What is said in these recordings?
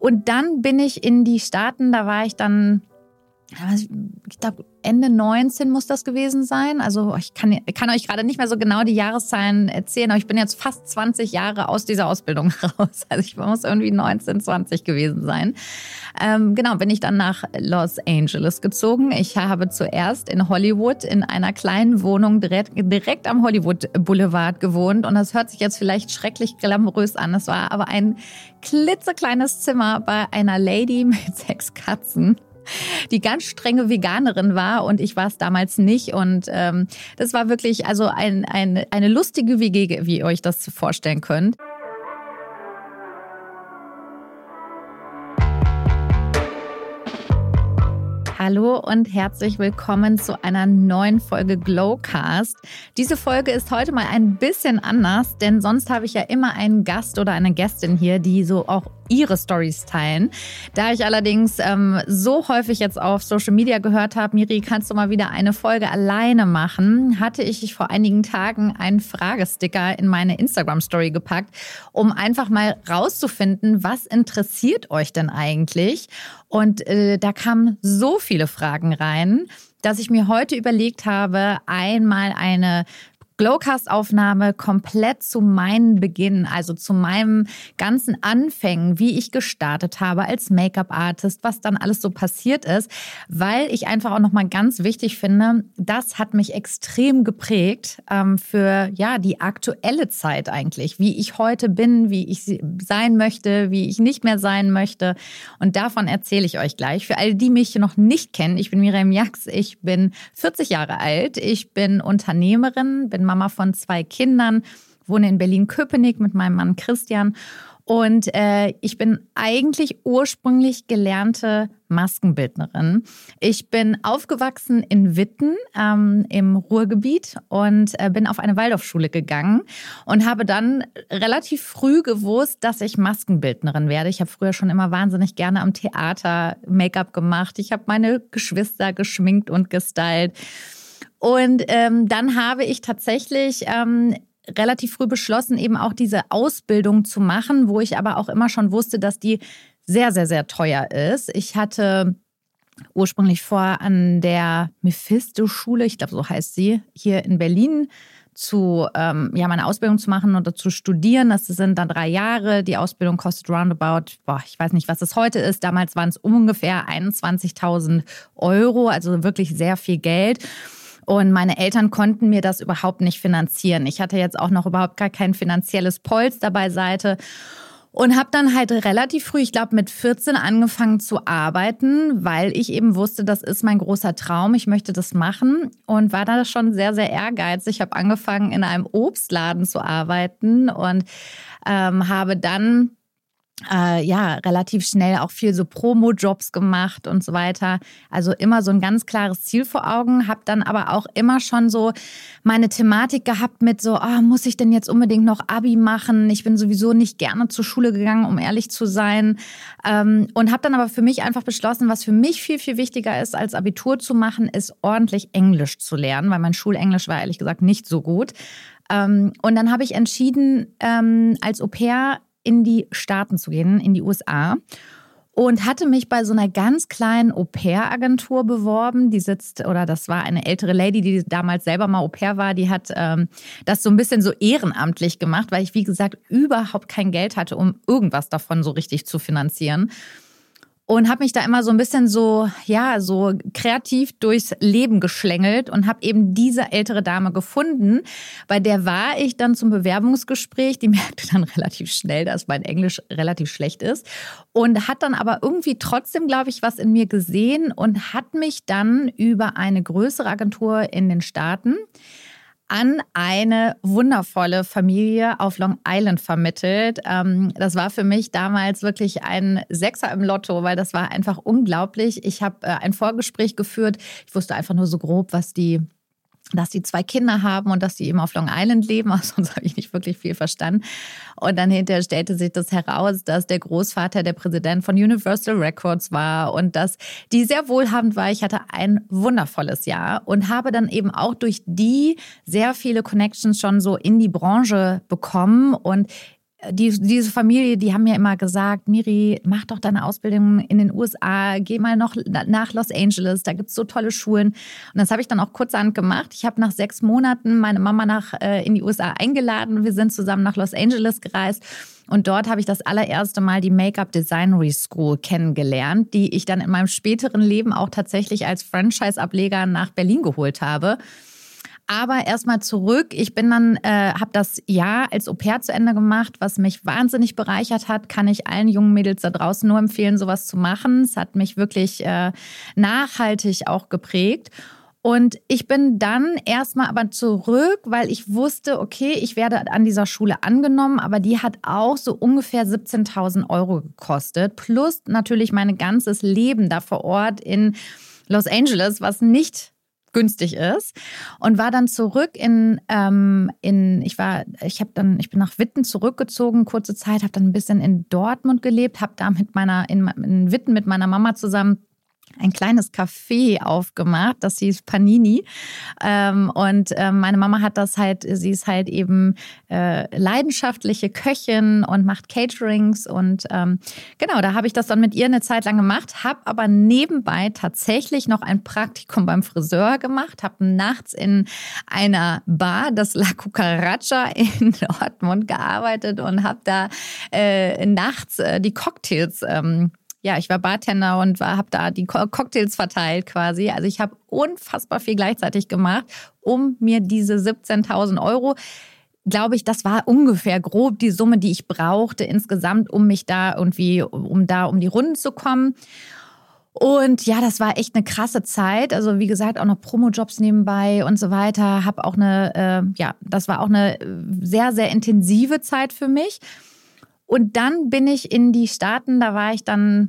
Und dann bin ich in die Staaten, da war ich dann, ich glaube, Ende 19 muss das gewesen sein. Also ich kann euch gerade nicht mehr so genau die Jahreszahlen erzählen, aber ich bin jetzt fast 20 Jahre aus dieser Ausbildung raus. Also ich muss irgendwie 19, 20 gewesen sein. Genau, bin ich dann nach Los Angeles gezogen. Ich habe zuerst in Hollywood in einer kleinen Wohnung direkt am Hollywood Boulevard gewohnt. Und das hört sich jetzt vielleicht schrecklich glamourös an. Es war aber ein klitzekleines Zimmer bei einer Lady mit 6 Katzen, die ganz strenge Veganerin war und ich war es damals nicht. Und das war wirklich also eine lustige WG, wie ihr euch das vorstellen könnt. Hallo und herzlich willkommen zu einer neuen Folge Glowcast. Diese Folge ist heute mal ein bisschen anders, denn sonst habe ich ja immer einen Gast oder eine Gästin hier, die so auch ihre Storys teilen. Da ich allerdings so häufig jetzt auf Social Media gehört habe, Miri, kannst du mal wieder eine Folge alleine machen, hatte ich vor einigen Tagen einen Fragesticker in meine Instagram-Story gepackt, um einfach mal rauszufinden, was interessiert euch denn eigentlich? Und da kamen so viele Fragen rein, dass ich mir heute überlegt habe, einmal eine Glowcast-Aufnahme komplett zu meinem Beginn, also zu meinem ganzen Anfängen, wie ich gestartet habe als Make-up-Artist, was dann alles so passiert ist, weil ich einfach auch nochmal ganz wichtig finde, das hat mich extrem geprägt für ja die aktuelle Zeit eigentlich, wie ich heute bin, wie ich sein möchte, wie ich nicht mehr sein möchte, und davon erzähle ich euch gleich. Für alle, die mich noch nicht kennen, ich bin Miriam Jax, ich bin 40 Jahre alt, ich bin Unternehmerin, bin Mama von 2 Kindern, wohne in Berlin-Köpenick mit meinem Mann Christian und ich bin eigentlich ursprünglich gelernte Maskenbildnerin. Ich bin aufgewachsen in Witten im Ruhrgebiet und bin auf eine Waldorfschule gegangen und habe dann relativ früh gewusst, dass ich Maskenbildnerin werde. Ich habe früher schon immer wahnsinnig gerne am Theater Make-up gemacht. Ich habe meine Geschwister geschminkt und gestylt. Und dann habe ich tatsächlich relativ früh beschlossen, eben auch diese Ausbildung zu machen, wo ich aber auch immer schon wusste, dass die sehr, sehr, sehr teuer ist. Ich hatte ursprünglich vor, an der Mephisto-Schule, ich glaube, so heißt sie, hier in Berlin meine Ausbildung zu machen oder zu studieren. Das sind dann 3 Jahre. Die Ausbildung kostet roundabout, ich weiß nicht, was es heute ist. Damals waren es ungefähr 21.000 €, also wirklich sehr viel Geld. Und meine Eltern konnten mir das überhaupt nicht finanzieren. Ich hatte jetzt auch noch überhaupt gar kein finanzielles Polster beiseite und habe dann halt relativ früh, ich glaube mit 14, angefangen zu arbeiten, weil ich eben wusste, das ist mein großer Traum, ich möchte das machen, und war da schon sehr, sehr ehrgeizig. Ich habe angefangen, in einem Obstladen zu arbeiten und habe dann relativ schnell auch viel so Promo-Jobs gemacht und so weiter. Also immer so ein ganz klares Ziel vor Augen. Habe dann aber auch immer schon so meine Thematik gehabt mit so, muss ich denn jetzt unbedingt noch Abi machen? Ich bin sowieso nicht gerne zur Schule gegangen, um ehrlich zu sein. Und habe dann aber für mich einfach beschlossen, was für mich viel, viel wichtiger ist, als Abitur zu machen, ist ordentlich Englisch zu lernen, weil mein Schulenglisch war ehrlich gesagt nicht so gut. Und dann habe ich entschieden, als Au-pair in die Staaten zu gehen, in die USA, und hatte mich bei so einer ganz kleinen Au-pair-Agentur beworben. Das war eine ältere Lady, die damals selber mal Au-pair war, die hat das so ein bisschen so ehrenamtlich gemacht, weil ich, wie gesagt, überhaupt kein Geld hatte, um irgendwas davon so richtig zu finanzieren. Und habe mich da immer so ein bisschen so kreativ durchs Leben geschlängelt und habe eben diese ältere Dame gefunden. Bei der war ich dann zum Bewerbungsgespräch. Die merkte dann relativ schnell, dass mein Englisch relativ schlecht ist. Und hat dann aber irgendwie trotzdem, glaube ich, was in mir gesehen und hat mich dann über eine größere Agentur in den Staaten an eine wundervolle Familie auf Long Island vermittelt. Das war für mich damals wirklich ein Sechser im Lotto, weil das war einfach unglaublich. Ich habe ein Vorgespräch geführt. Ich wusste einfach nur so grob, dass die 2 Kinder haben und dass die eben auf Long Island leben. Also sonst habe ich nicht wirklich viel verstanden. Und dann hinterher stellte sich das heraus, dass der Großvater der Präsident von Universal Records war und dass die sehr wohlhabend war. Ich hatte ein wundervolles Jahr und habe dann eben auch durch die sehr viele Connections schon so in die Branche bekommen und diese Familie, die haben mir immer gesagt, Miri, mach doch deine Ausbildung in den USA, geh mal noch nach Los Angeles, da gibt's so tolle Schulen. Und das habe ich dann auch kurzerhand gemacht. Ich habe nach 6 Monaten meine Mama in die USA eingeladen und wir sind zusammen nach Los Angeles gereist. Und dort habe ich das allererste Mal die Make-up Designery School kennengelernt, die ich dann in meinem späteren Leben auch tatsächlich als Franchise-Ableger nach Berlin geholt habe. Aber erstmal zurück. Ich bin dann, habe das Jahr als Au-pair zu Ende gemacht, was mich wahnsinnig bereichert hat. Kann ich allen jungen Mädels da draußen nur empfehlen, sowas zu machen. Es hat mich wirklich nachhaltig auch geprägt. Und ich bin dann erstmal aber zurück, weil ich wusste, okay, ich werde an dieser Schule angenommen, aber die hat auch so ungefähr 17.000 € gekostet. Plus natürlich mein ganzes Leben da vor Ort in Los Angeles, was nicht günstig ist, und war dann zurück ich bin nach Witten zurückgezogen, kurze Zeit, habe dann ein bisschen in Dortmund gelebt, habe da in Witten mit meiner Mama zusammen ein kleines Café aufgemacht, das hieß Panini. Meine Mama hat sie ist halt eben leidenschaftliche Köchin und macht Caterings. Und genau, da habe ich das dann mit ihr eine Zeit lang gemacht, habe aber nebenbei tatsächlich noch ein Praktikum beim Friseur gemacht, habe nachts in einer Bar, das La Cucaracha in Dortmund, gearbeitet und habe da nachts die Cocktails ich war Bartender und habe da die Cocktails verteilt quasi. Also ich habe unfassbar viel gleichzeitig gemacht, um mir diese 17.000 €, glaube ich, das war ungefähr grob die Summe, die ich brauchte insgesamt, um mich da irgendwie, um die Runden zu kommen. Und ja, das war echt eine krasse Zeit. Also wie gesagt, auch noch Promojobs nebenbei und so weiter. Habe auch das war auch eine sehr, sehr intensive Zeit für mich. Und dann bin ich in die Staaten, da war ich dann,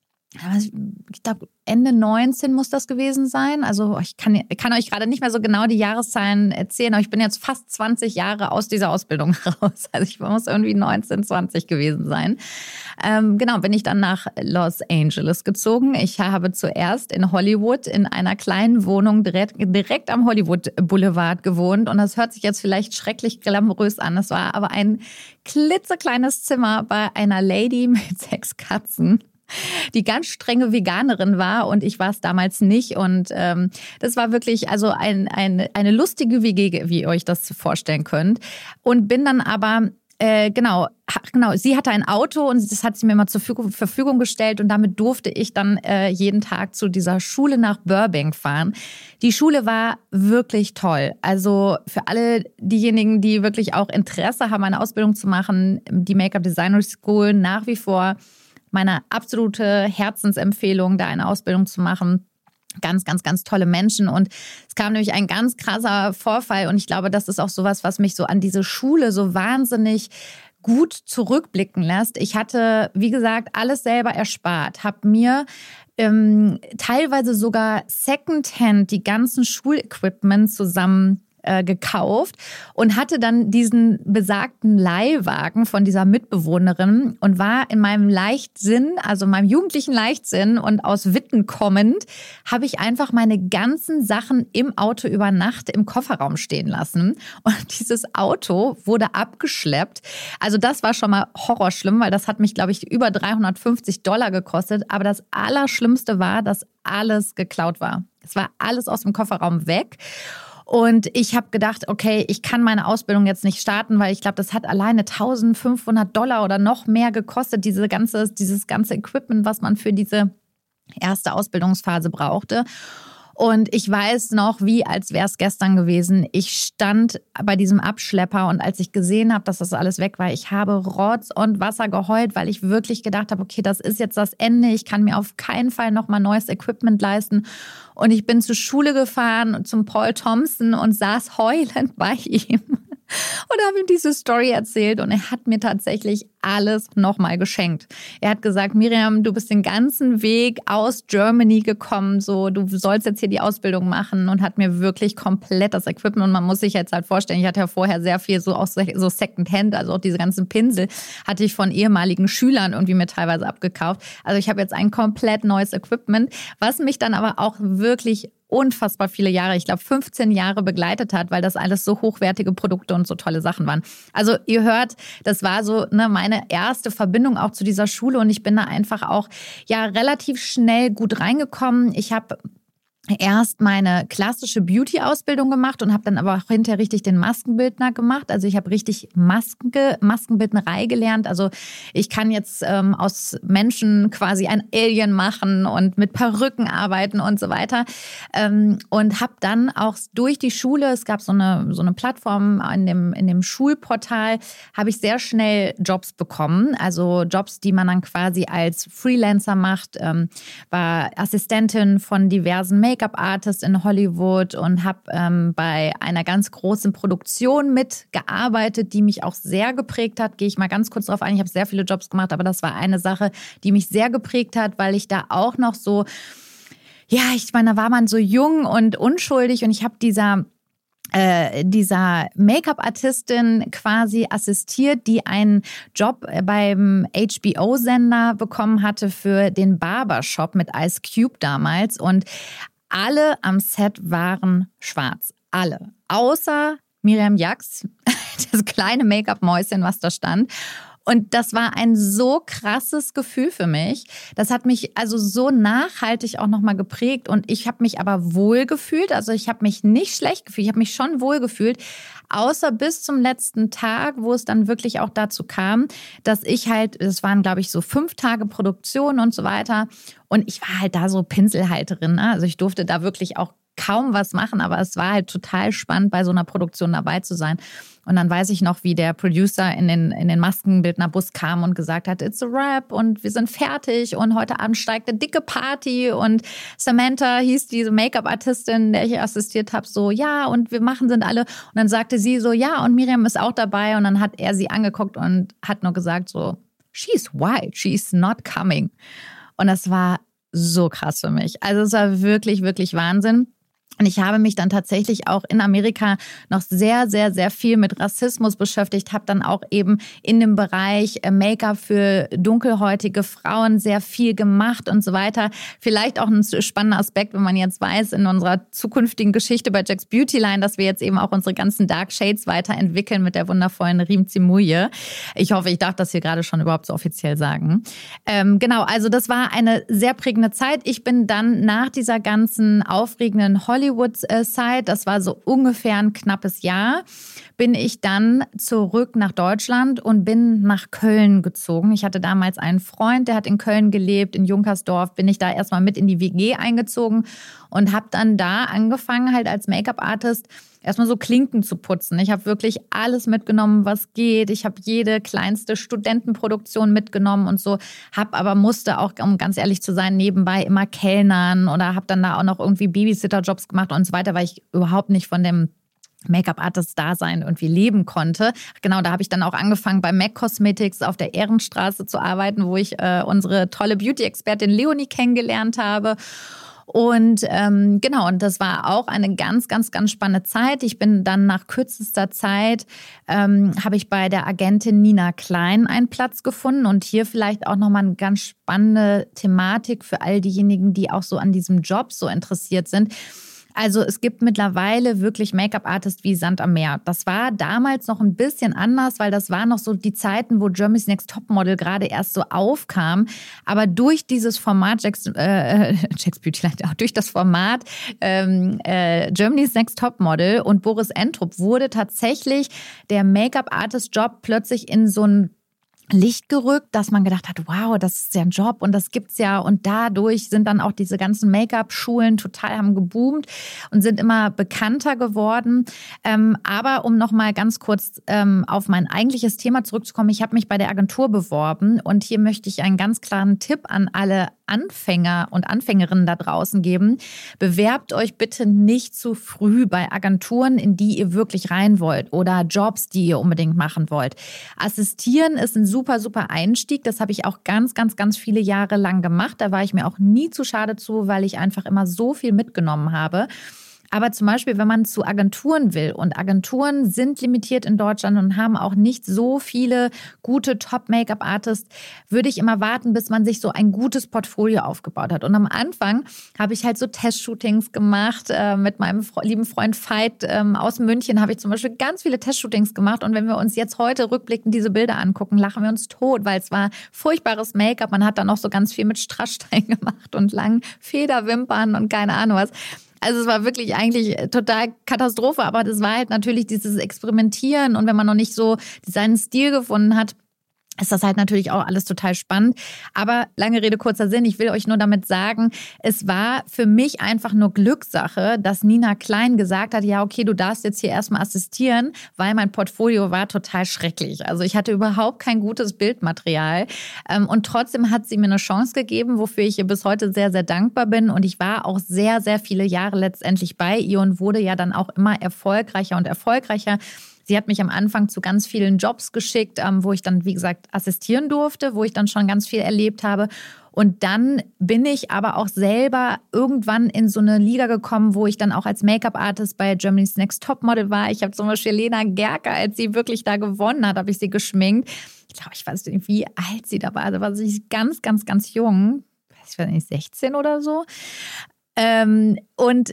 ich glaube, Ende 19 muss das gewesen sein. Also ich kann euch gerade nicht mehr so genau die Jahreszahlen erzählen, aber ich bin jetzt fast 20 Jahre aus dieser Ausbildung raus. Also ich muss irgendwie 19, 20 gewesen sein. Genau, bin ich dann nach Los Angeles gezogen. Ich habe zuerst in Hollywood in einer kleinen Wohnung direkt am Hollywood Boulevard gewohnt. Und das hört sich jetzt vielleicht schrecklich glamourös an. Das war aber ein klitzekleines Zimmer bei einer Lady mit 6 Katzen, die ganz strenge Veganerin war, und ich war es damals nicht. Und das war wirklich also eine lustige WG, wie ihr euch das vorstellen könnt. Und bin dann aber genau, sie hatte ein Auto und das hat sie mir mal zur Verfügung gestellt, und damit durfte ich dann jeden Tag zu dieser Schule nach Burbank fahren. Die Schule war wirklich toll. Also für alle diejenigen, die wirklich auch Interesse haben, eine Ausbildung zu machen, die Make-up Designery School nach wie vor meine absolute Herzensempfehlung, da eine Ausbildung zu machen. Ganz, ganz, ganz tolle Menschen. Und es kam nämlich ein ganz krasser Vorfall. Und ich glaube, das ist auch sowas, was mich so an diese Schule so wahnsinnig gut zurückblicken lässt. Ich hatte, wie gesagt, alles selber erspart, habe mir teilweise sogar Secondhand die ganzen Schulequipment zusammen gekauft und hatte dann diesen besagten Leihwagen von dieser Mitbewohnerin und war in meinem Leichtsinn, also meinem jugendlichen Leichtsinn und aus Witten kommend, habe ich einfach meine ganzen Sachen im Auto über Nacht im Kofferraum stehen lassen. Und dieses Auto wurde abgeschleppt. Also das war schon mal horrorschlimm, weil das hat mich, glaube ich, über $350 gekostet. Aber das Allerschlimmste war, dass alles geklaut war. Es war alles aus dem Kofferraum weg. Und ich habe gedacht, okay, ich kann meine Ausbildung jetzt nicht starten, weil ich glaube, das hat alleine $1.500 oder noch mehr gekostet, dieses ganze Equipment, was man für diese erste Ausbildungsphase brauchte. Und ich weiß noch, wie als wäre es gestern gewesen. Ich stand bei diesem Abschlepper und als ich gesehen habe, dass das alles weg war, ich habe Rotz und Wasser geheult, weil ich wirklich gedacht habe, okay, das ist jetzt das Ende. Ich kann mir auf keinen Fall nochmal neues Equipment leisten. Und ich bin zur Schule gefahren, zum Paul Thompson, und saß heulend bei ihm und habe ihm diese Story erzählt, und er hat mir tatsächlich alles nochmal geschenkt. Er hat gesagt, Miriam, du bist den ganzen Weg aus Germany gekommen, so, du sollst jetzt hier die Ausbildung machen, und hat mir wirklich komplett das Equipment, und man muss sich jetzt halt vorstellen, ich hatte ja vorher sehr viel so Secondhand, also auch diese ganzen Pinsel hatte ich von ehemaligen Schülern irgendwie mir teilweise abgekauft. Also ich habe jetzt ein komplett neues Equipment, was mich dann aber auch wirklich unfassbar viele Jahre, ich glaube 15 Jahre begleitet hat, weil das alles so hochwertige Produkte und so tolle Sachen waren. Also ihr hört, das war so meine erste Verbindung auch zu dieser Schule und ich bin da einfach auch relativ schnell gut reingekommen. Ich habe erst meine klassische Beauty-Ausbildung gemacht und habe dann aber auch hinterher richtig den Maskenbildner gemacht. Also ich habe richtig Maskenbildnerei gelernt. Also ich kann jetzt aus Menschen quasi ein Alien machen und mit Perücken arbeiten und so weiter. Und habe dann auch durch die Schule, es gab so eine Plattform in dem Schulportal, habe ich sehr schnell Jobs bekommen. Also Jobs, die man dann quasi als Freelancer macht. War Assistentin von diversen Make-up-Artist in Hollywood und habe bei einer ganz großen Produktion mitgearbeitet, die mich auch sehr geprägt hat. Gehe ich mal ganz kurz drauf ein. Ich habe sehr viele Jobs gemacht, aber das war eine Sache, die mich sehr geprägt hat, weil ich da auch noch so, ich meine, da war man so jung und unschuldig und ich habe dieser Make-up-Artistin quasi assistiert, die einen Job beim HBO-Sender bekommen hatte für den Barbershop mit Ice Cube damals. Und alle am Set waren schwarz. Alle. Außer Miriam Jax, das kleine Make-up-Mäuschen, was da stand. Und das war ein so krasses Gefühl für mich. Das hat mich also so nachhaltig auch nochmal geprägt. Und ich habe mich aber wohl gefühlt. Also ich habe mich nicht schlecht gefühlt. Ich habe mich schon wohl gefühlt. Außer bis zum letzten Tag, wo es dann wirklich auch dazu kam, dass ich halt, es waren glaube ich so 5 Tage Produktion und so weiter. Und ich war halt da so Pinselhalterin. Ne? Also ich durfte da wirklich auch kaum was machen, aber es war halt total spannend, bei so einer Produktion dabei zu sein. Und dann weiß ich noch, wie der Producer in den Maskenbildnerbus kam und gesagt hat, it's a wrap und wir sind fertig und heute Abend steigt eine dicke Party und Samantha hieß diese Make-up-Artistin, der ich assistiert habe, so, ja, und sind alle. Und dann sagte sie so, ja, und Miriam ist auch dabei und dann hat er sie angeguckt und hat nur gesagt so, she's white, she's not coming. Und das war so krass für mich. Also es war wirklich, wirklich Wahnsinn. Und ich habe mich dann tatsächlich auch in Amerika noch sehr, sehr, sehr viel mit Rassismus beschäftigt, habe dann auch eben in dem Bereich Make-up für dunkelhäutige Frauen sehr viel gemacht und so weiter. Vielleicht auch ein spannender Aspekt, wenn man jetzt weiß, in unserer zukünftigen Geschichte bei Jack's Beauty Line, dass wir jetzt eben auch unsere ganzen Dark Shades weiterentwickeln mit der wundervollen Riem Zimouye. Ich hoffe, ich darf das hier gerade schon überhaupt so offiziell sagen. Genau, also das war eine sehr prägende Zeit. Ich bin dann nach dieser ganzen aufregenden Hollywood-Zeit, das war so ungefähr ein knappes Jahr, bin ich dann zurück nach Deutschland und bin nach Köln gezogen. Ich hatte damals einen Freund, der hat in Köln gelebt, in Junkersdorf, bin ich da erstmal mit in die WG eingezogen und habe dann da angefangen, halt als Make-up-Artist erstmal so Klinken zu putzen. Ich habe wirklich alles mitgenommen, was geht. Ich habe jede kleinste Studentenproduktion mitgenommen und so, musste auch, um ganz ehrlich zu sein, nebenbei immer kellnern oder habe dann da auch noch irgendwie Babysitter-Jobs gemacht und so weiter, weil ich überhaupt nicht von dem Make-up-Artist-Dasein irgendwie leben konnte. Genau, da habe ich dann auch angefangen bei MAC Cosmetics auf der Ehrenstraße zu arbeiten, wo ich unsere tolle Beauty-Expertin Leonie kennengelernt habe. Und genau, und das war auch eine ganz, ganz, ganz spannende Zeit. Ich bin dann nach kürzester Zeit, habe ich bei der Agentin Nina Klein einen Platz gefunden. Und hier vielleicht auch nochmal eine ganz spannende Thematik für all diejenigen, die auch so an diesem Job so interessiert sind. Also es gibt mittlerweile wirklich Make-up-Artists wie Sand am Meer. Das war damals noch ein bisschen anders, weil das waren noch so die Zeiten, wo Germany's Next Topmodel gerade erst so aufkam. Aber durch dieses Format Jack's Beauty Line, auch durch das Format Germany's Next Topmodel und Boris Entrup wurde tatsächlich der Make-up-Artist-Job plötzlich in so ein Licht gerückt, dass man gedacht hat, wow, das ist ja ein Job und das gibt's ja. Und dadurch sind dann auch diese ganzen Make-up-Schulen haben geboomt und sind immer bekannter geworden. Aber um nochmal ganz kurz auf mein eigentliches Thema zurückzukommen, ich habe mich bei der Agentur beworben und hier möchte ich einen ganz klaren Tipp an alle Anfänger und Anfängerinnen da draußen geben. Bewerbt euch bitte nicht zu früh bei Agenturen, in die ihr wirklich rein wollt oder Jobs, die ihr unbedingt machen wollt. Assistieren ist ein super, super Einstieg. Das habe ich auch ganz, ganz, ganz viele Jahre lang gemacht. Da war ich mir auch nie zu schade zu, weil ich einfach immer so viel mitgenommen habe. Aber zum Beispiel, wenn man zu Agenturen will und Agenturen sind limitiert in Deutschland und haben auch nicht so viele gute Top-Make-up-Artists, würde ich immer warten, bis man sich so ein gutes Portfolio aufgebaut hat. Und am Anfang habe ich halt so Testshootings gemacht. Mit meinem lieben Freund Veit aus München habe ich zum Beispiel ganz viele Testshootings gemacht. Und wenn wir uns jetzt heute rückblickend diese Bilder angucken, lachen wir uns tot, weil es war furchtbares Make-up. Man hat dann auch so ganz viel mit Strassstein gemacht und langen Federwimpern und keine Ahnung was. Also es war wirklich eigentlich total Katastrophe, aber das war halt natürlich dieses Experimentieren und wenn man noch nicht so seinen Stil gefunden hat, ist das halt natürlich auch alles total spannend. Aber lange Rede, kurzer Sinn, ich will euch nur damit sagen, es war für mich einfach nur Glückssache, dass Nina Klein gesagt hat, ja okay, du darfst jetzt hier erstmal assistieren, weil mein Portfolio war total schrecklich. Also ich hatte überhaupt kein gutes Bildmaterial und trotzdem hat sie mir eine Chance gegeben, wofür ich ihr bis heute sehr, sehr dankbar bin. Und ich war auch sehr, sehr viele Jahre letztendlich bei ihr und wurde ja dann auch immer erfolgreicher und erfolgreicher. Sie hat mich am Anfang zu ganz vielen Jobs geschickt, wo ich dann, wie gesagt, assistieren durfte, wo ich dann schon ganz viel erlebt habe. Und dann bin ich aber auch selber irgendwann in so eine Liga gekommen, wo ich dann auch als Make-up-Artist bei Germany's Next Topmodel war. Ich habe zum Beispiel Lena Gercke, als sie wirklich da gewonnen hat, habe ich sie geschminkt. Ich glaube, ich weiß nicht, wie alt sie da war. Also war sie ganz, ganz, ganz jung. Ich weiß nicht, 16 oder so. Genau, und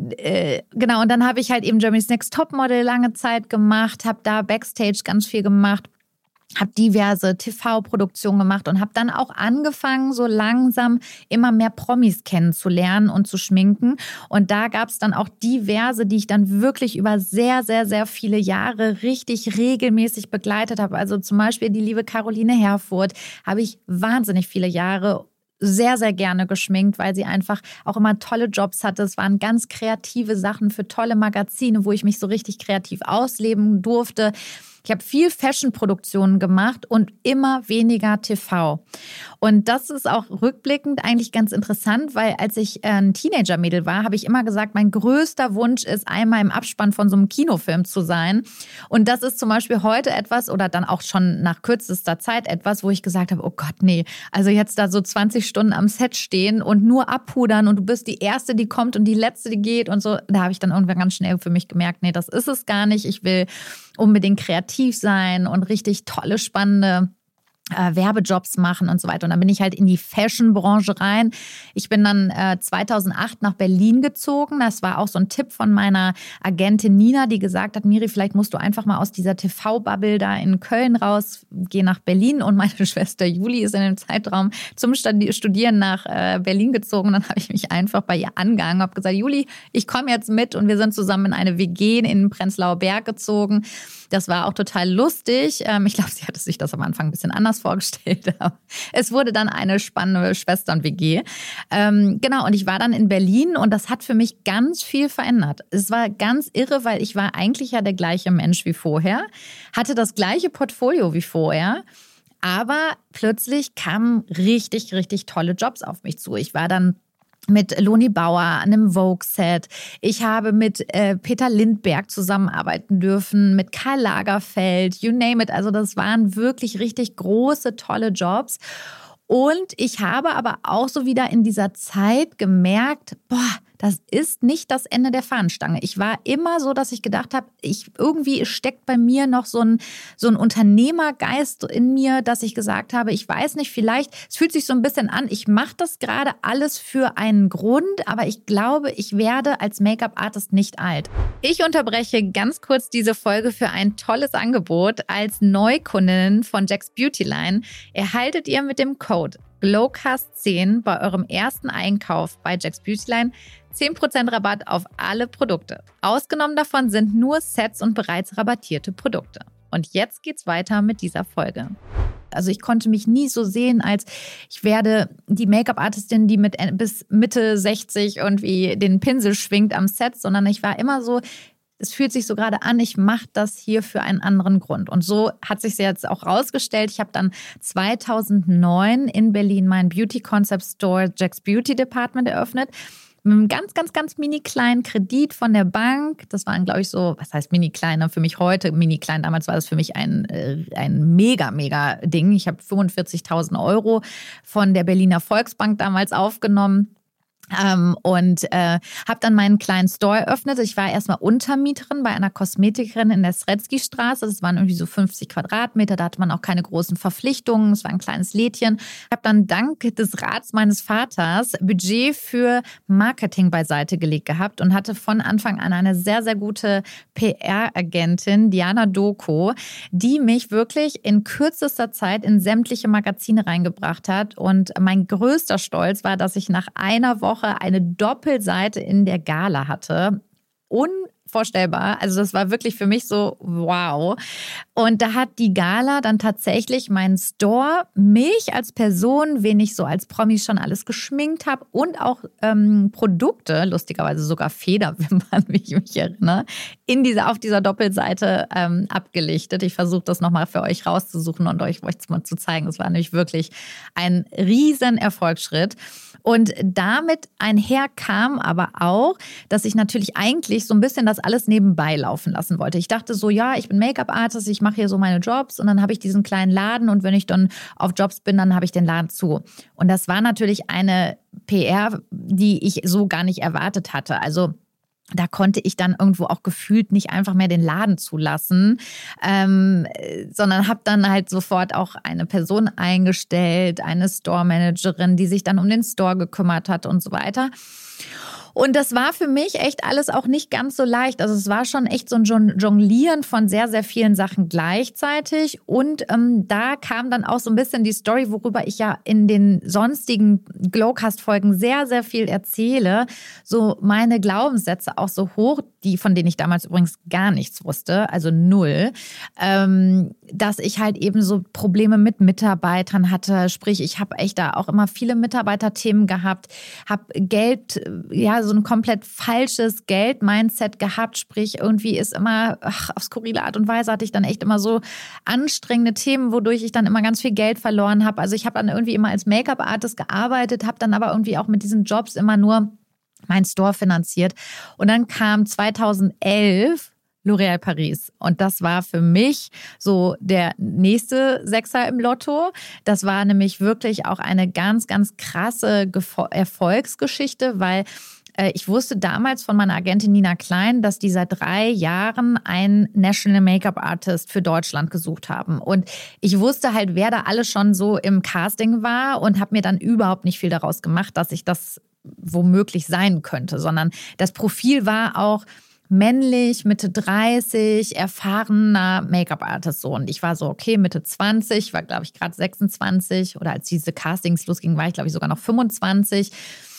dann habe ich halt eben Germany's Next Topmodel lange Zeit gemacht, habe da Backstage ganz viel gemacht, habe diverse TV-Produktionen gemacht und habe dann auch angefangen, so langsam immer mehr Promis kennenzulernen und zu schminken. Und da gab es dann auch diverse, die ich dann wirklich über sehr, sehr, sehr viele Jahre richtig regelmäßig begleitet habe. Also zum Beispiel die liebe Caroline Herfurth habe ich wahnsinnig viele Jahre sehr, sehr gerne geschminkt, weil sie einfach auch immer tolle Jobs hatte. Es waren ganz kreative Sachen für tolle Magazine, wo ich mich so richtig kreativ ausleben durfte. Ich habe viel Fashion-Produktionen gemacht und immer weniger TV. Und das ist auch rückblickend eigentlich ganz interessant, weil als ich ein Teenager-Mädel war, habe ich immer gesagt, mein größter Wunsch ist, einmal im Abspann von so einem Kinofilm zu sein. Und das ist zum Beispiel heute etwas oder dann auch schon nach kürzester Zeit etwas, wo ich gesagt habe, oh Gott, nee, also jetzt da so 20 Stunden am Set stehen und nur abpudern und du bist die Erste, die kommt und die Letzte, die geht und so. Da habe ich dann irgendwann ganz schnell für mich gemerkt, nee, das ist es gar nicht. Ich will unbedingt kreativ sein und richtig tolle, spannende Werbejobs machen und so weiter. Und dann bin ich halt in die Fashion-Branche rein. Ich bin dann 2008 nach Berlin gezogen. Das war auch so ein Tipp von meiner Agentin Nina, die gesagt hat, Miri, vielleicht musst du einfach mal aus dieser TV-Bubble da in Köln raus, geh nach Berlin. Und meine Schwester Juli ist in dem Zeitraum zum Studieren nach Berlin gezogen. Und dann habe ich mich einfach bei ihr angehangen, habe gesagt, Juli, ich komme jetzt mit. Und wir sind zusammen in eine WG in Prenzlauer Berg gezogen. Das war auch total lustig. Ich glaube, sie hatte sich das am Anfang ein bisschen anders vorgestellt. Aber es wurde dann eine spannende Schwestern-WG. Genau, und ich war dann in Berlin und das hat für mich ganz viel verändert. Es war ganz irre, weil ich war eigentlich ja der gleiche Mensch wie vorher, hatte das gleiche Portfolio wie vorher, aber plötzlich kamen richtig, richtig tolle Jobs auf mich zu. Ich war dann mit Loni Bauer an einem Vogue-Set. Ich habe mit Peter Lindbergh zusammenarbeiten dürfen, mit Karl Lagerfeld, you name it. Also das waren wirklich richtig große, tolle Jobs. Und ich habe aber auch so wieder in dieser Zeit gemerkt, das ist nicht das Ende der Fahnenstange. Ich war immer so, dass ich gedacht habe, irgendwie steckt bei mir noch so ein Unternehmergeist in mir, dass ich gesagt habe, ich weiß nicht, vielleicht, es fühlt sich so ein bisschen an, ich mache das gerade alles für einen Grund, aber ich glaube, ich werde als Make-up-Artist nicht alt. Ich unterbreche ganz kurz diese Folge für ein tolles Angebot. Als Neukundin von Jack's Beauty Line erhaltet ihr mit dem Code GLOWCAST10 bei eurem ersten Einkauf bei Jack's Beauty Line 10% Rabatt auf alle Produkte. Ausgenommen davon sind nur Sets und bereits rabattierte Produkte. Und jetzt geht's weiter mit dieser Folge. Also ich konnte mich nie so sehen, als ich werde die Make-up-Artistin, die bis Mitte 60 irgendwie den Pinsel schwingt am Set, sondern ich war immer so, es fühlt sich so gerade an, ich mache das hier für einen anderen Grund. Und so hat sich jetzt auch rausgestellt. Ich habe dann 2009 in Berlin meinen Beauty Concept Store Jack's Beauty Department eröffnet. Mit einem ganz, ganz, ganz mini kleinen Kredit von der Bank. Das waren, glaube ich, so, was heißt mini klein? Für mich heute mini klein. Damals war das für mich ein mega, mega Ding. Ich habe 45.000 € von der Berliner Volksbank damals aufgenommen. Habe dann meinen kleinen Store eröffnet. Ich war erstmal Untermieterin bei einer Kosmetikerin in der Sredsky-Straße. Das waren irgendwie so 50 Quadratmeter. Da hatte man auch keine großen Verpflichtungen. Es war ein kleines Lädchen. Ich habe dann dank des Rats meines Vaters Budget für Marketing beiseite gelegt gehabt und hatte von Anfang an eine sehr, sehr gute PR-Agentin, Diana Doko, die mich wirklich in kürzester Zeit in sämtliche Magazine reingebracht hat. Und mein größter Stolz war, dass ich nach einer Woche eine Doppelseite in der Gala hatte. Unvorstellbar. Also das war wirklich für mich so wow. Und da hat die Gala dann tatsächlich meinen Store, mich als Person, wen ich so als Promi schon alles geschminkt habe und auch Produkte, lustigerweise sogar Federwimpern, wie ich mich erinnere, auf dieser Doppelseite abgelichtet. Ich versuche das nochmal für euch rauszusuchen und euch mal zu zeigen. Das war nämlich wirklich ein riesen Erfolgsschritt. Und damit einher kam aber auch, dass ich natürlich eigentlich so ein bisschen das alles nebenbei laufen lassen wollte. Ich dachte so, ja, ich bin Make-up-Artist, ich mache hier so meine Jobs und dann habe ich diesen kleinen Laden und wenn ich dann auf Jobs bin, dann habe ich den Laden zu. Und das war natürlich eine PR, die ich so gar nicht erwartet hatte. Also da konnte ich dann irgendwo auch gefühlt nicht einfach mehr den Laden zulassen, sondern habe dann halt sofort auch eine Person eingestellt, eine Store-Managerin, die sich dann um den Store gekümmert hat und so weiter. Und das war für mich echt alles auch nicht ganz so leicht. Also es war schon echt so ein Jonglieren von sehr, sehr vielen Sachen gleichzeitig. Und da kam dann auch so ein bisschen die Story, worüber ich ja in den sonstigen Glowcast-Folgen sehr, sehr viel erzähle. So meine Glaubenssätze auch so hoch, von denen ich damals übrigens gar nichts wusste, also null, dass ich halt eben so Probleme mit Mitarbeitern hatte. Sprich, ich habe echt da auch immer viele Mitarbeiterthemen gehabt, habe Geld, ja, so ein komplett falsches Geld-Mindset gehabt. Sprich, irgendwie ist immer, auf skurrile Art und Weise hatte ich dann echt immer so anstrengende Themen, wodurch ich dann immer ganz viel Geld verloren habe. Also ich habe dann irgendwie immer als Make-up-Artist gearbeitet, habe dann aber irgendwie auch mit diesen Jobs immer nur mein Store finanziert. Und dann kam 2011 L'Oréal Paris. Und das war für mich so der nächste Sechser im Lotto. Das war nämlich wirklich auch eine ganz, ganz krasse Erfolgsgeschichte, weil ich wusste damals von meiner Agentin Nina Klein, dass die seit 3 Jahren einen National Make-up Artist für Deutschland gesucht haben. Und ich wusste halt, wer da alles schon so im Casting war und habe mir dann überhaupt nicht viel daraus gemacht, dass ich das womöglich sein könnte, sondern das Profil war auch männlich, Mitte 30, erfahrener Make-up-Artist so. Und ich war so, okay, Mitte 20, war glaube ich gerade 26 oder als diese Castings losgingen, war ich glaube ich sogar noch 25.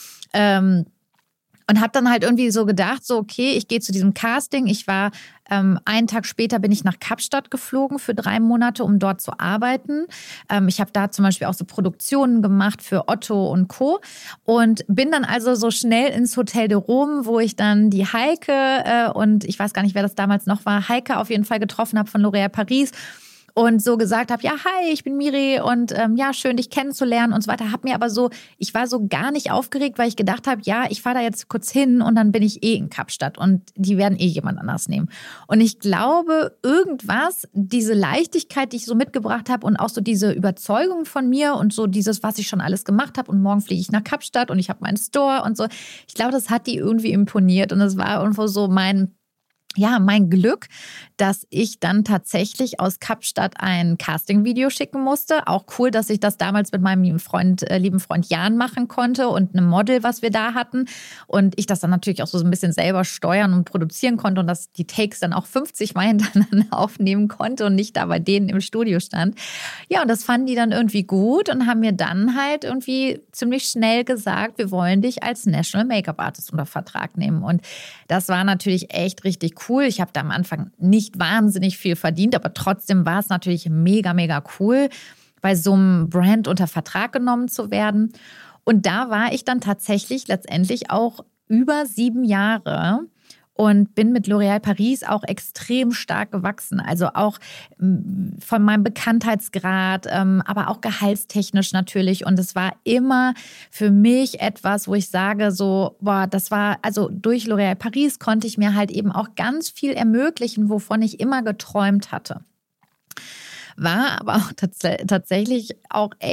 Und habe dann halt irgendwie so gedacht, so okay, ich gehe zu diesem Casting. Ich war, einen Tag später bin ich nach Kapstadt geflogen für 3 Monate, um dort zu arbeiten. Ich habe da zum Beispiel auch so Produktionen gemacht für Otto und Co. Und bin dann also so schnell ins Hotel de Rome, wo ich dann die Heike und ich weiß gar nicht, wer das damals noch war, Heike auf jeden Fall getroffen habe von L'Oréal Paris. Und so gesagt habe, ja, hi, ich bin Miri und ja, schön, dich kennenzulernen und so weiter. Ich war so gar nicht aufgeregt, weil ich gedacht habe, ja, ich fahre da jetzt kurz hin und dann bin ich in Kapstadt und die werden jemand anders nehmen. Und ich glaube, diese Leichtigkeit, die ich so mitgebracht habe und auch so diese Überzeugung von mir und so dieses, was ich schon alles gemacht habe und morgen fliege ich nach Kapstadt und ich habe meinen Store und so. Ich glaube, das hat die irgendwie imponiert und es war irgendwo so mein Glück, dass ich dann tatsächlich aus Kapstadt ein Casting-Video schicken musste. Auch cool, dass ich das damals mit meinem lieben Freund Jan machen konnte und einem Model, was wir da hatten. Und ich das dann natürlich auch so ein bisschen selber steuern und produzieren konnte und dass die Takes dann auch 50 Mal hintereinander aufnehmen konnte und nicht da bei denen im Studio stand. Ja, und das fanden die dann irgendwie gut und haben mir dann halt irgendwie ziemlich schnell gesagt, wir wollen dich als National Make-up Artist unter Vertrag nehmen. Und das war natürlich echt richtig cool. Ich habe da am Anfang nicht wahnsinnig viel verdient, aber trotzdem war es natürlich mega, mega cool, bei so einem Brand unter Vertrag genommen zu werden. Und da war ich dann tatsächlich letztendlich auch über 7 Jahre und bin mit L'Oréal Paris auch extrem stark gewachsen. Also auch von meinem Bekanntheitsgrad, aber auch gehaltstechnisch natürlich. Und es war immer für mich etwas, wo ich sage so, durch L'Oréal Paris konnte ich mir halt eben auch ganz viel ermöglichen, wovon ich immer geträumt hatte. War aber auch tatsächlich auch echt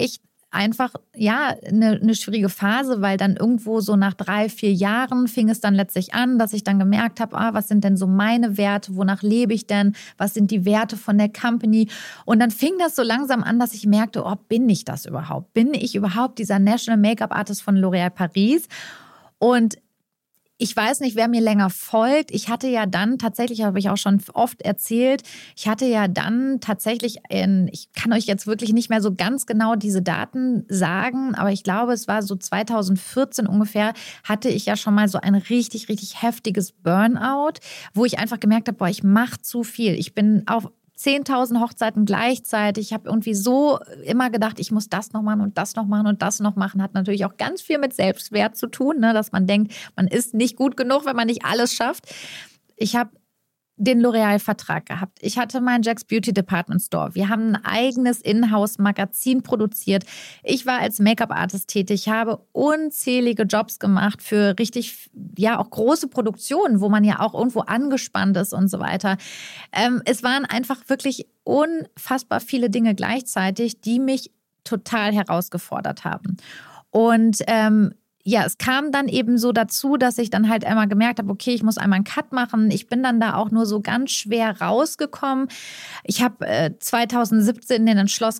einfach, ja, eine schwierige Phase, weil dann irgendwo so nach 3, 4 Jahren fing es dann letztlich an, dass ich dann gemerkt habe, was sind denn so meine Werte, wonach lebe ich denn, was sind die Werte von der Company? Und dann fing das so langsam an, dass ich merkte, bin ich das überhaupt? Bin ich überhaupt dieser National Make-up Artist von L'Oréal Paris? Und ich weiß nicht, wer mir länger folgt. Ich hatte ja dann tatsächlich, habe ich auch schon oft erzählt, ich hatte ja dann tatsächlich, ich kann euch jetzt wirklich nicht mehr so ganz genau diese Daten sagen, aber ich glaube, es war so 2014 ungefähr, hatte ich ja schon mal so ein richtig, richtig heftiges Burnout, wo ich einfach gemerkt habe, ich mache zu viel. Ich bin auf 10.000 Hochzeiten gleichzeitig. Ich habe irgendwie so immer gedacht, ich muss das noch machen und das noch machen und das noch machen. Hat natürlich auch ganz viel mit Selbstwert zu tun, ne? Dass man denkt, man ist nicht gut genug, wenn man nicht alles schafft. Ich habe den L'Oréal-Vertrag gehabt. Ich hatte meinen Jack's Beauty Department Store. Wir haben ein eigenes Inhouse-Magazin produziert. Ich war als Make-up-Artist tätig, habe unzählige Jobs gemacht für richtig, ja, auch große Produktionen, wo man ja auch irgendwo angespannt ist und so weiter. Es waren einfach wirklich unfassbar viele Dinge gleichzeitig, die mich total herausgefordert haben. Und ja, es kam dann eben so dazu, dass ich dann halt einmal gemerkt habe, okay, ich muss einmal einen Cut machen. Ich bin dann da auch nur so ganz schwer rausgekommen. Ich habe 2017 den Entschluss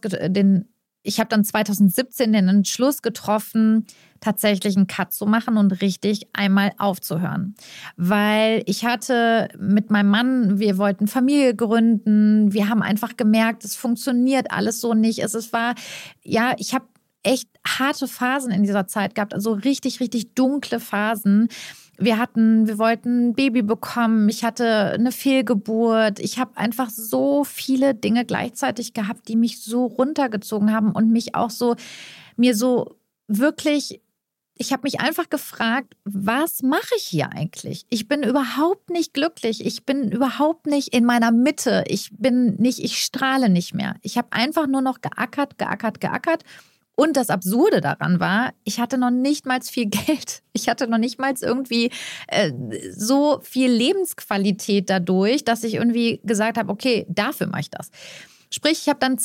getroffen, tatsächlich einen Cut zu machen und richtig einmal aufzuhören. Weil ich hatte mit meinem Mann, wir wollten Familie gründen. Wir haben einfach gemerkt, es funktioniert alles so nicht. Es war, ja, ich habe echt harte Phasen in dieser Zeit gehabt, also richtig, richtig dunkle Phasen. Wir wollten ein Baby bekommen, ich hatte eine Fehlgeburt. Ich habe einfach so viele Dinge gleichzeitig gehabt, die mich so runtergezogen haben und mich auch so, mir so wirklich, ich habe mich einfach gefragt, was mache ich hier eigentlich? Ich bin überhaupt nicht glücklich. Ich bin überhaupt nicht in meiner Mitte. Ich strahle nicht mehr. Ich habe einfach nur noch geackert. Und das Absurde daran war, ich hatte noch nicht mal viel Geld. Ich hatte noch nicht mal irgendwie so viel Lebensqualität dadurch, dass ich irgendwie gesagt habe, okay, dafür mache ich das. Sprich, ich habe dann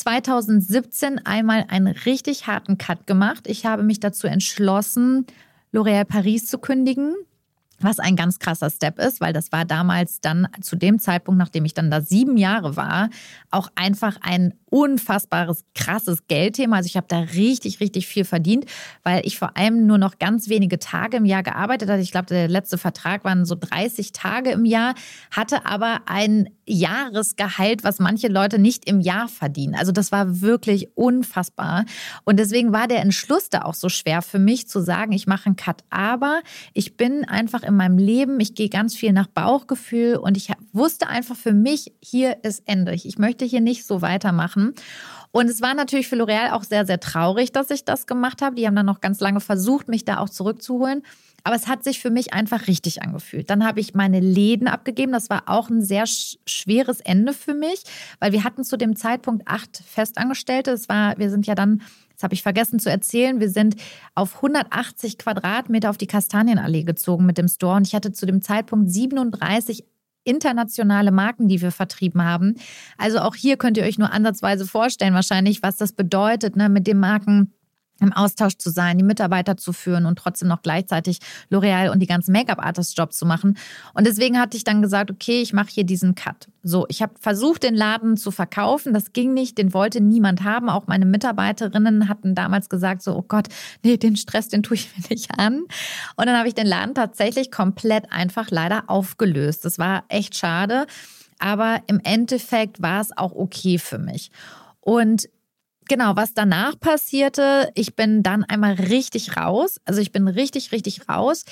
2017 einmal einen richtig harten Cut gemacht. Ich habe mich dazu entschlossen, L'Oréal Paris zu kündigen. Was ein ganz krasser Step ist, weil das war damals dann zu dem Zeitpunkt, nachdem ich dann da 7 Jahre war, auch einfach ein unfassbares, krasses Geldthema. Also ich habe da richtig, richtig viel verdient, weil ich vor allem nur noch ganz wenige Tage im Jahr gearbeitet hatte. Ich glaube, der letzte Vertrag waren so 30 Tage im Jahr, hatte aber ein Jahresgehalt, was manche Leute nicht im Jahr verdienen. Also das war wirklich unfassbar. Und deswegen war der Entschluss da auch so schwer für mich zu sagen, ich mache einen Cut. Aber ich bin einfach in meinem Leben, ich gehe ganz viel nach Bauchgefühl und ich wusste einfach für mich, hier ist Ende. Ich möchte hier nicht so weitermachen. Und es war natürlich für L'Oréal auch sehr, sehr traurig, dass ich das gemacht habe. Die haben dann noch ganz lange versucht, mich da auch zurückzuholen. Aber es hat sich für mich einfach richtig angefühlt. Dann habe ich meine Läden abgegeben. Das war auch ein sehr schweres Ende für mich, weil wir hatten zu dem Zeitpunkt 8 Festangestellte. Wir sind ja dann, das habe ich vergessen zu erzählen, wir sind auf 180 Quadratmeter auf die Kastanienallee gezogen mit dem Store. Und ich hatte zu dem Zeitpunkt 37 internationale Marken, die wir vertrieben haben. Also auch hier könnt ihr euch nur ansatzweise vorstellen wahrscheinlich, was das bedeutet, ne, mit den Marken im Austausch zu sein, die Mitarbeiter zu führen und trotzdem noch gleichzeitig L'Oréal und die ganzen Make-up-Artist-Jobs zu machen. Und deswegen hatte ich dann gesagt, okay, ich mache hier diesen Cut. So, ich habe versucht, den Laden zu verkaufen. Das ging nicht, den wollte niemand haben. Auch meine Mitarbeiterinnen hatten damals gesagt, so, oh Gott, nee, den Stress, den tue ich mir nicht an. Und dann habe ich den Laden tatsächlich komplett einfach leider aufgelöst. Das war echt schade, aber im Endeffekt war es auch okay für mich. Und genau, was danach passierte, ich bin dann einmal richtig raus. Also ich bin richtig, richtig raus.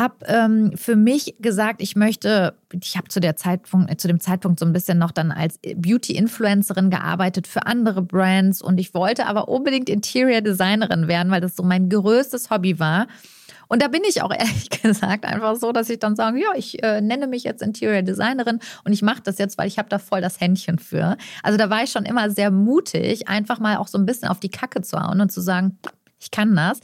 Habe für mich gesagt, ich habe zu dem Zeitpunkt so ein bisschen noch dann als Beauty-Influencerin gearbeitet für andere Brands. Und ich wollte aber unbedingt Interior-Designerin werden, weil das so mein größtes Hobby war. Und da bin ich auch ehrlich gesagt einfach so, dass ich dann sage, ja, ich nenne mich jetzt Interior Designerin und ich mache das jetzt, weil ich habe da voll das Händchen für. Also da war ich schon immer sehr mutig, einfach mal auch so ein bisschen auf die Kacke zu hauen und zu sagen, ich kann das.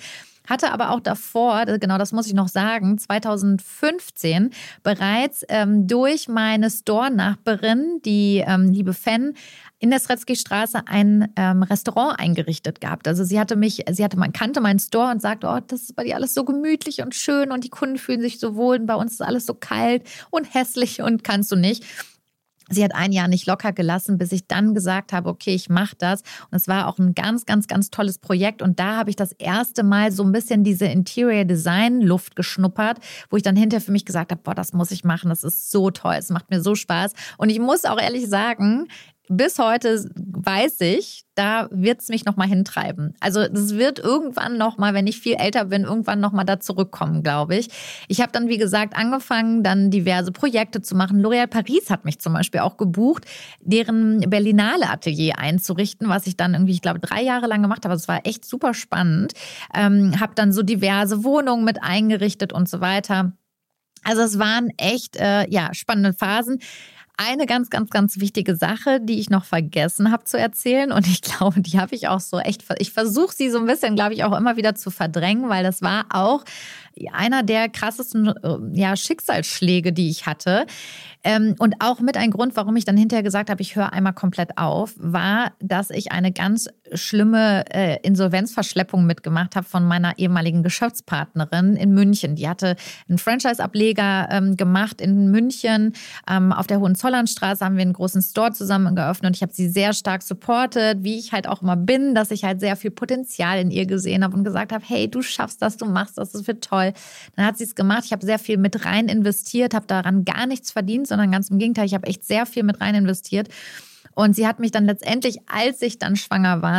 hatte aber auch davor, genau das muss ich noch sagen, 2015 bereits durch meine Store-Nachbarin, die liebe Fan, in der Sredsky-Straße ein Restaurant eingerichtet gehabt. Also man kannte meinen Store und sagte, oh, das ist bei dir alles so gemütlich und schön und die Kunden fühlen sich so wohl und bei uns ist alles so kalt und hässlich und kannst du nicht. Sie hat ein Jahr nicht locker gelassen, bis ich dann gesagt habe, okay, ich mache das. Und es war auch ein ganz, ganz, ganz tolles Projekt. Und da habe ich das erste Mal so ein bisschen diese Interior Design Luft geschnuppert, wo ich dann hinterher für mich gesagt habe, boah, das muss ich machen, das ist so toll, es macht mir so Spaß. Und ich muss auch ehrlich sagen, bis heute weiß ich, da wird es mich nochmal hintreiben. Also das wird irgendwann nochmal, wenn ich viel älter bin, irgendwann nochmal da zurückkommen, glaube ich. Ich habe dann, wie gesagt, angefangen, dann diverse Projekte zu machen. L'Oréal Paris hat mich zum Beispiel auch gebucht, deren Berlinale Atelier einzurichten, was ich dann irgendwie, ich glaube, 3 Jahre lang gemacht habe. Das war echt super spannend. Habe dann so diverse Wohnungen mit eingerichtet und so weiter. Also es waren echt spannende Phasen. Eine ganz, ganz, ganz wichtige Sache, die ich noch vergessen habe zu erzählen und ich glaube, die habe ich auch so echt, ich versuche sie so ein bisschen, glaube ich, auch immer wieder zu verdrängen, weil das war auch einer der krassesten Schicksalsschläge, die ich hatte. Und auch mit ein Grund, warum ich dann hinterher gesagt habe, ich höre einmal komplett auf, war, dass ich eine ganz schlimme Insolvenzverschleppung mitgemacht habe von meiner ehemaligen Geschäftspartnerin in München. Die hatte einen Franchise-Ableger gemacht in München. Auf der Hohenzollernstraße haben wir einen großen Store zusammen geöffnet und ich habe sie sehr stark supportet, wie ich halt auch immer bin, dass ich halt sehr viel Potenzial in ihr gesehen habe und gesagt habe, hey, du schaffst das, du machst das, das wird toll. Dann hat sie es gemacht. Ich habe sehr viel mit rein investiert, habe daran gar nichts verdient, sondern ganz im Gegenteil, ich habe echt sehr viel mit rein investiert. Und sie hat mich dann letztendlich, als ich dann schwanger war,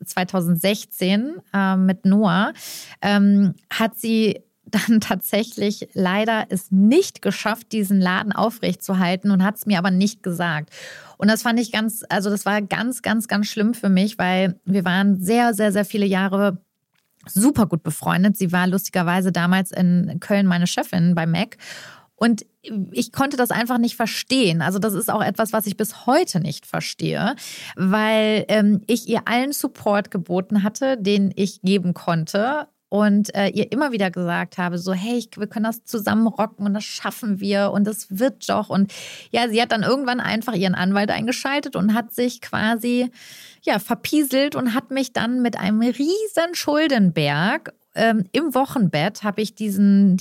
2016 mit Noah, hat sie dann tatsächlich leider es nicht geschafft, diesen Laden aufrechtzuerhalten und hat es mir aber nicht gesagt. Und das fand ich das war ganz, ganz, ganz schlimm für mich, weil wir waren sehr, sehr, sehr viele Jahre super gut befreundet. Sie war lustigerweise damals in Köln meine Chefin bei MAC. Und ich konnte das einfach nicht verstehen. Also das ist auch etwas, was ich bis heute nicht verstehe, weil ich ihr allen Support geboten hatte, den ich geben konnte. Und ihr immer wieder gesagt habe, so hey, wir können das zusammen rocken und das schaffen wir und das wird doch. Und ja, sie hat dann irgendwann einfach ihren Anwalt eingeschaltet und hat sich quasi verpieselt und hat mich dann mit einem riesen Schuldenberg im Wochenbett habe ich dieses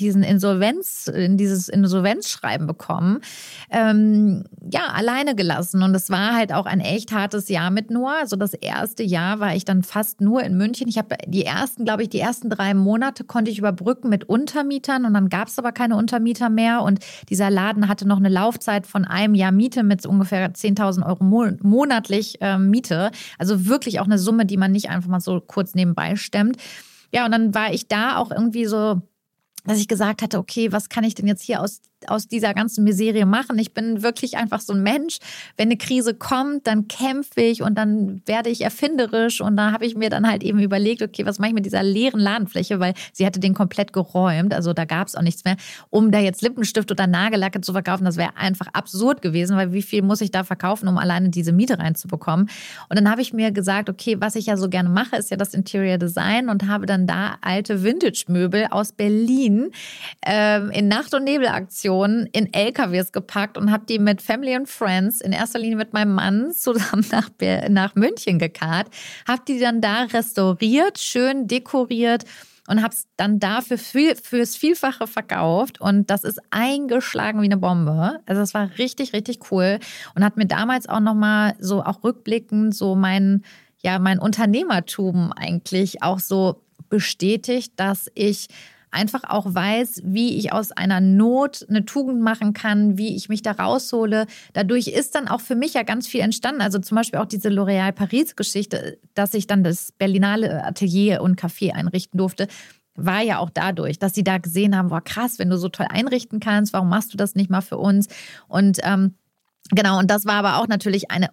Insolvenzschreiben bekommen, alleine gelassen. Und es war halt auch ein echt hartes Jahr mit Noah. Also das erste Jahr war ich dann fast nur in München. Ich habe die ersten 3 Monate konnte ich überbrücken mit Untermietern und dann gab es aber keine Untermieter mehr. Und dieser Laden hatte noch eine Laufzeit von einem Jahr Miete mit ungefähr 10.000 Euro monatlich Miete. Also wirklich auch eine Summe, die man nicht einfach mal so kurz nebenbei stemmt. Ja, und dann war ich da auch irgendwie so, dass ich gesagt hatte, okay, was kann ich denn jetzt hier aus dieser ganzen Miserie machen? Ich bin wirklich einfach so ein Mensch. Wenn eine Krise kommt, dann kämpfe ich und dann werde ich erfinderisch. Und da habe ich mir dann halt eben überlegt, okay, was mache ich mit dieser leeren Ladenfläche? Weil sie hatte den komplett geräumt, also da gab es auch nichts mehr. Um da jetzt Lippenstift oder Nagellacke zu verkaufen, das wäre einfach absurd gewesen, weil wie viel muss ich da verkaufen, um alleine diese Miete reinzubekommen? Und dann habe ich mir gesagt, okay, was ich ja so gerne mache, ist ja das Interior Design und habe dann da alte Vintage-Möbel aus Berlin in Nacht- und Nebelaktion in LKWs gepackt und habe die mit Family and Friends, in erster Linie mit meinem Mann, zusammen nach München gekarrt, habe die dann da restauriert, schön dekoriert und habe es dann dafür fürs Vielfache verkauft und das ist eingeschlagen wie eine Bombe. Also das war richtig, richtig cool und hat mir damals auch nochmal so auch rückblickend so mein Unternehmertum eigentlich auch so bestätigt, dass ich einfach auch weiß, wie ich aus einer Not eine Tugend machen kann, wie ich mich da raushole. Dadurch ist dann auch für mich ja ganz viel entstanden. Also zum Beispiel auch diese L'Oréal Paris-Geschichte, dass ich dann das Berlinale Atelier und Café einrichten durfte, war ja auch dadurch, dass sie da gesehen haben, boah krass, wenn du so toll einrichten kannst, warum machst du das nicht mal für uns? Und genau, und das war aber auch natürlich eine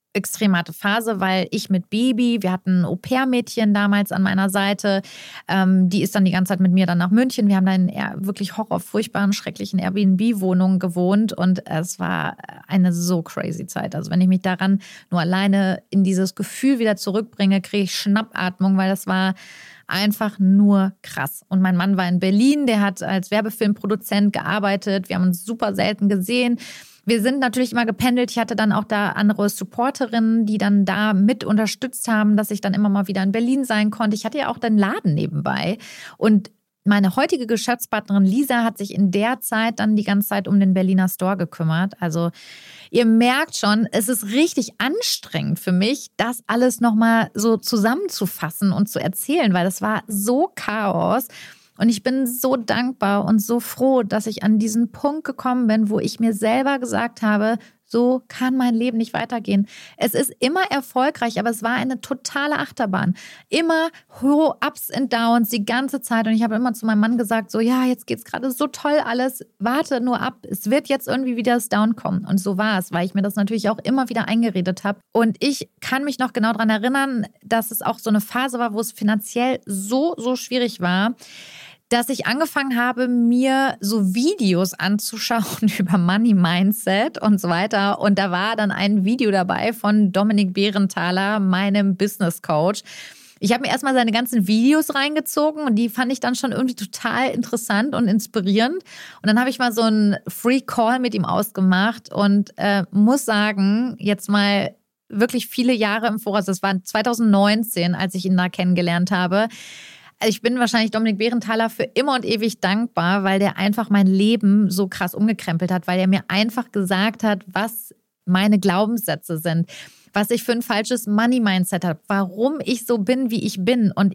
extrem harte Phase, weil ich mit Baby, wir hatten ein Au-pair-Mädchen damals an meiner Seite, die ist dann die ganze Zeit mit mir dann nach München. Wir haben da in wirklich furchtbaren, schrecklichen Airbnb-Wohnungen gewohnt und es war eine so crazy Zeit. Also wenn ich mich daran nur alleine in dieses Gefühl wieder zurückbringe, kriege ich Schnappatmung, weil das war einfach nur krass. Und mein Mann war in Berlin, der hat als Werbefilmproduzent gearbeitet. Wir haben uns super selten gesehen. Wir sind natürlich immer gependelt. Ich hatte dann auch da andere Supporterinnen, die dann da mit unterstützt haben, dass ich dann immer mal wieder in Berlin sein konnte. Ich hatte ja auch den Laden nebenbei. Und meine heutige Geschäftspartnerin Lisa hat sich in der Zeit dann die ganze Zeit um den Berliner Store gekümmert. Also ihr merkt schon, es ist richtig anstrengend für mich, das alles nochmal so zusammenzufassen und zu erzählen, weil das war so Chaos. Und ich bin so dankbar und so froh, dass ich an diesen Punkt gekommen bin, wo ich mir selber gesagt habe, so kann mein Leben nicht weitergehen. Es ist immer erfolgreich, aber es war eine totale Achterbahn. Immer hohe Ups und Downs die ganze Zeit. Und ich habe immer zu meinem Mann gesagt, so ja, jetzt geht's gerade so toll alles. Warte nur ab. Es wird jetzt irgendwie wieder das Down kommen. Und so war es, weil ich mir das natürlich auch immer wieder eingeredet habe. Und ich kann mich noch genau daran erinnern, dass es auch so eine Phase war, wo es finanziell so schwierig war, dass ich angefangen habe, mir so Videos anzuschauen über Money Mindset und so weiter. Und da war dann ein Video dabei von Dominik Behrenthaler, meinem Business Coach. Ich habe mir erstmal seine ganzen Videos reingezogen und die fand ich dann schon irgendwie total interessant und inspirierend. Und dann habe ich mal so einen Free Call mit ihm ausgemacht und muss sagen, jetzt mal wirklich viele Jahre im Voraus, das war 2019, als ich ihn da kennengelernt habe. Ich bin wahrscheinlich Dominik Behrenthaler für immer und ewig dankbar, weil der einfach mein Leben so krass umgekrempelt hat, weil er mir einfach gesagt hat, was meine Glaubenssätze sind, was ich für ein falsches Money-Mindset habe, warum ich so bin, wie ich bin. Und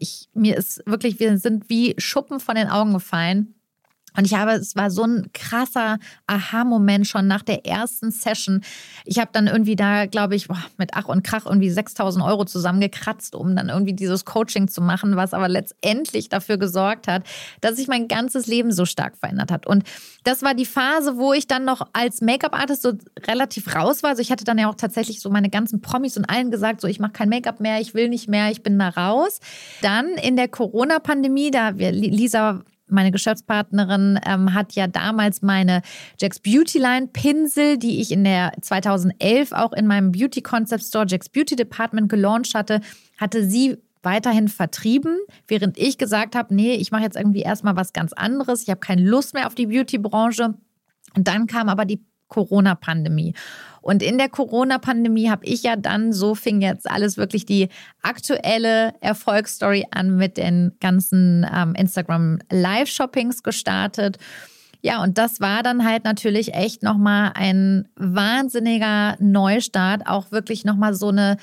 wir sind wie Schuppen von den Augen gefallen. Und es war so ein krasser Aha-Moment schon nach der ersten Session. Ich habe dann irgendwie da, glaube ich, mit Ach und Krach irgendwie 6.000 € zusammengekratzt, um dann irgendwie dieses Coaching zu machen, was aber letztendlich dafür gesorgt hat, dass sich mein ganzes Leben so stark verändert hat. Und das war die Phase, wo ich dann noch als Make-up-Artist so relativ raus war. Also ich hatte dann ja auch tatsächlich so meine ganzen Promis und allen gesagt, so ich mache kein Make-up mehr, ich will nicht mehr, ich bin da raus. Dann in der Corona-Pandemie, Lisa, meine Geschäftspartnerin, hat ja damals meine Jack's Beauty Line Pinsel, die ich in der 2011 auch in meinem Beauty Concept Store Jack's Beauty Department gelauncht hatte sie weiterhin vertrieben, während ich gesagt habe, nee, ich mache jetzt irgendwie erstmal was ganz anderes. Ich habe keine Lust mehr auf die Beauty-Branche. Und dann kam aber die Corona-Pandemie. Und in der Corona-Pandemie habe ich ja dann, so fing jetzt alles wirklich die aktuelle Erfolgsstory an, mit den ganzen Instagram-Live-Shoppings gestartet. Ja, und das war dann halt natürlich echt nochmal ein wahnsinniger Neustart, auch wirklich nochmal so eine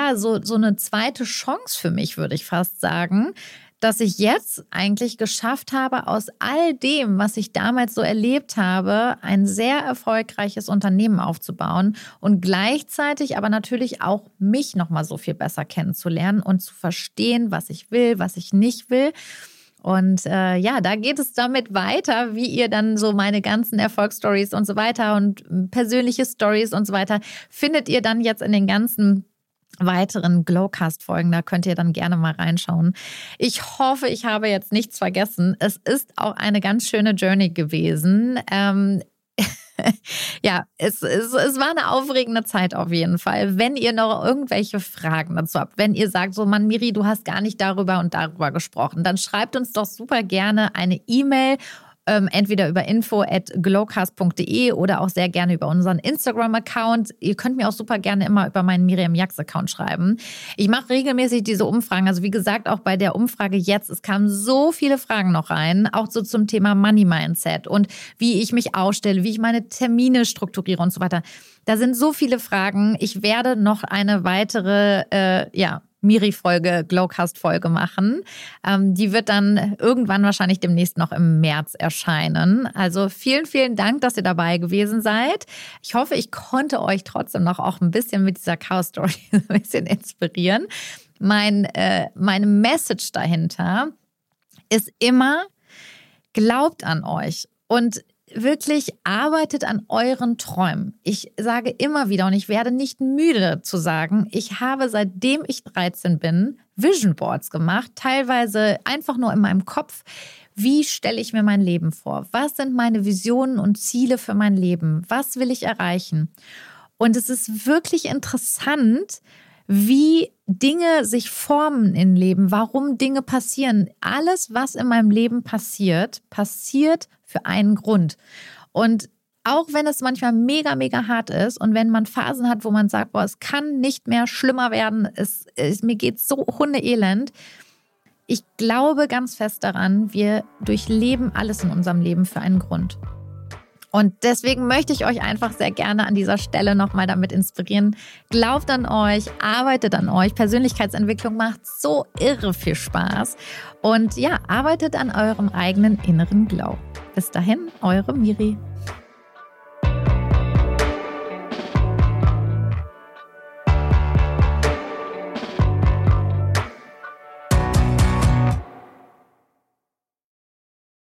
zweite Chance für mich, würde ich fast sagen, dass ich jetzt eigentlich geschafft habe, aus all dem, was ich damals so erlebt habe, ein sehr erfolgreiches Unternehmen aufzubauen und gleichzeitig aber natürlich auch mich nochmal so viel besser kennenzulernen und zu verstehen, was ich will, was ich nicht will. Und da geht es damit weiter, wie ihr dann so meine ganzen Erfolgsstories und so weiter und persönliche Stories und so weiter findet ihr dann jetzt in den ganzen weiteren Glowcast-Folgen. Da könnt ihr dann gerne mal reinschauen. Ich hoffe, ich habe jetzt nichts vergessen. Es ist auch eine ganz schöne Journey gewesen. Ja, es war eine aufregende Zeit auf jeden Fall. Wenn ihr noch irgendwelche Fragen dazu habt, wenn ihr sagt, so Mann, Miri, du hast gar nicht darüber und darüber gesprochen, dann schreibt uns doch super gerne eine E-Mail, entweder über info@glowcast.de oder auch sehr gerne über unseren Instagram-Account. Ihr könnt mir auch super gerne immer über meinen Miriam Jax-Account schreiben. Ich mache regelmäßig diese Umfragen. Also wie gesagt, auch bei der Umfrage jetzt, es kamen so viele Fragen noch rein, auch so zum Thema Money Mindset und wie ich mich aufstelle, wie ich meine Termine strukturiere und so weiter. Da sind so viele Fragen. Ich werde noch eine weitere, Miri-Folge, Glowcast-Folge machen. Die wird dann irgendwann wahrscheinlich demnächst noch im März erscheinen. Also vielen, vielen Dank, dass ihr dabei gewesen seid. Ich hoffe, ich konnte euch trotzdem noch auch ein bisschen mit dieser Chaos-Story ein bisschen inspirieren. Meine Message dahinter ist immer, glaubt an euch und wirklich arbeitet an euren Träumen. Ich sage immer wieder und ich werde nicht müde zu sagen, ich habe seitdem ich 13 bin Vision Boards gemacht, teilweise einfach nur in meinem Kopf. Wie stelle ich mir mein Leben vor? Was sind meine Visionen und Ziele für mein Leben? Was will ich erreichen? Und es ist wirklich interessant, wie Dinge sich formen im Leben, warum Dinge passieren. Alles, was in meinem Leben passiert, passiert für einen Grund. Und auch wenn es manchmal mega, mega hart ist und wenn man Phasen hat, wo man sagt, boah, es kann nicht mehr schlimmer werden, mir geht so hundeelend. Ich glaube ganz fest daran, wir durchleben alles in unserem Leben für einen Grund. Und deswegen möchte ich euch einfach sehr gerne an dieser Stelle nochmal damit inspirieren. Glaubt an euch, arbeitet an euch. Persönlichkeitsentwicklung macht so irre viel Spaß. Und ja, arbeitet an eurem eigenen inneren Glow. Bis dahin, eure Miri.